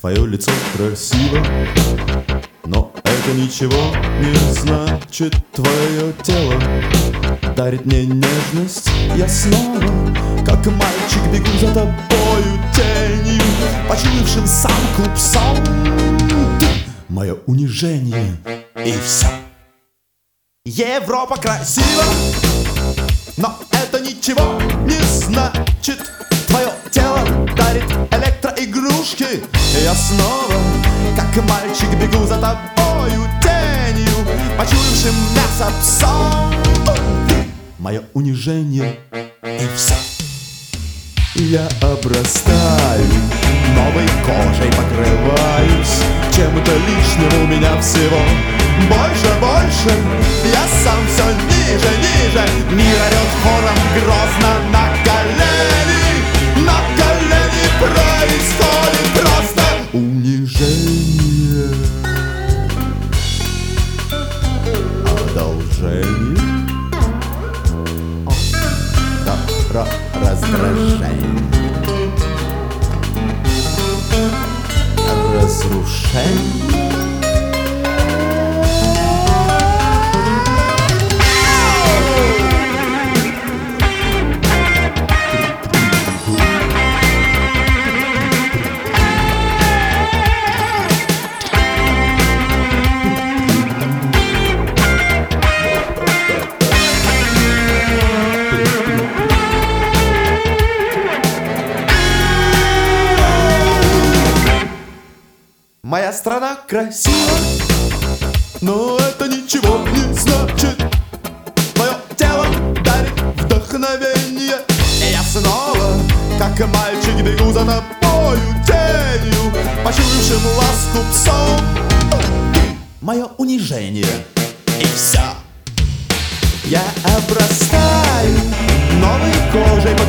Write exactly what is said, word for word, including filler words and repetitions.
Твое лицо красиво, но это ничего не значит. Твое тело дарит мне нежность. Я снова, как мальчик, бегу за тобою тенью, почуявшим сам клуб сон. Ты — мое унижение, и все. Европа красива, но это ничего не значит. Твое тело дарит электроигрушки. Я снова, как мальчик, бегу за тобою тенью, почуявшим мясо псом. Мое унижение, и все. Я обрастаю, новой кожей покрываюсь. Чем-то лишним у меня всего больше, больше. Я сам все ниже, ниже. Мир орет хором грозно на колени. На колени происходит просто унижение. Одолжение. Да, про раздражение. Разрушение. Моя страна красива, но это ничего не значит. Твое тело дарит вдохновение. И я снова, как мальчик, бегу за тобою тенью, почуявшим ласку псом. Мое унижение, и все. Я обрастаю новой кожей,